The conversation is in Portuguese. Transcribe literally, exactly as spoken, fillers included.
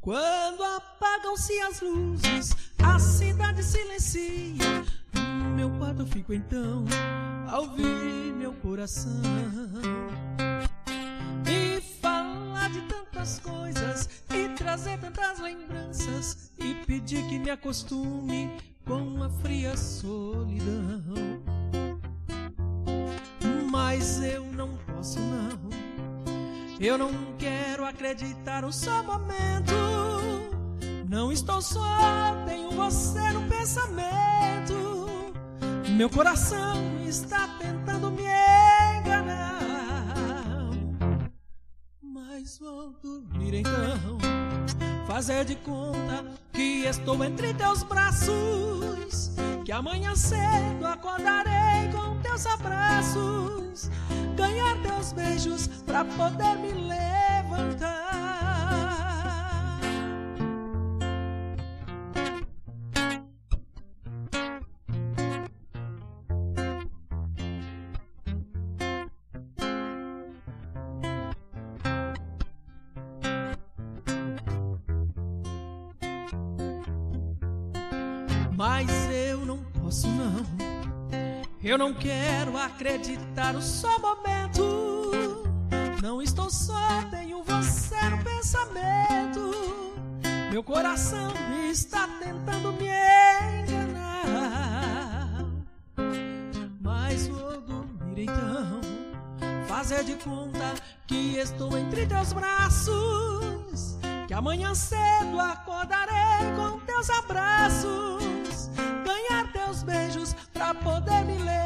Quando apagam-se as luzes, a cidade silencia. No meu quarto eu fico então a ouvir meu coração e falar de tantas coisas e trazer tantas lembranças e pedir que me acostume com a fria solidão. Mas eu não posso não, eu não quero acreditar um só momento. Não estou só, tenho você no pensamento. Meu coração está tentando me enganar. Mas vou dormir então, fazer de conta que estou entre teus braços, que amanhã cedo acordarei com teus abraços, ganhar teus beijos pra poder me levantar. Mas eu não posso não, eu não quero acreditar um só momento. Não estou só, tenho você no pensamento. Meu coração está tentando me enganar. Mas vou dormir então, fazer de conta que estou entre teus braços, que amanhã cedo acordarei com teus abraços, ganhar teus beijos pra poder me ler.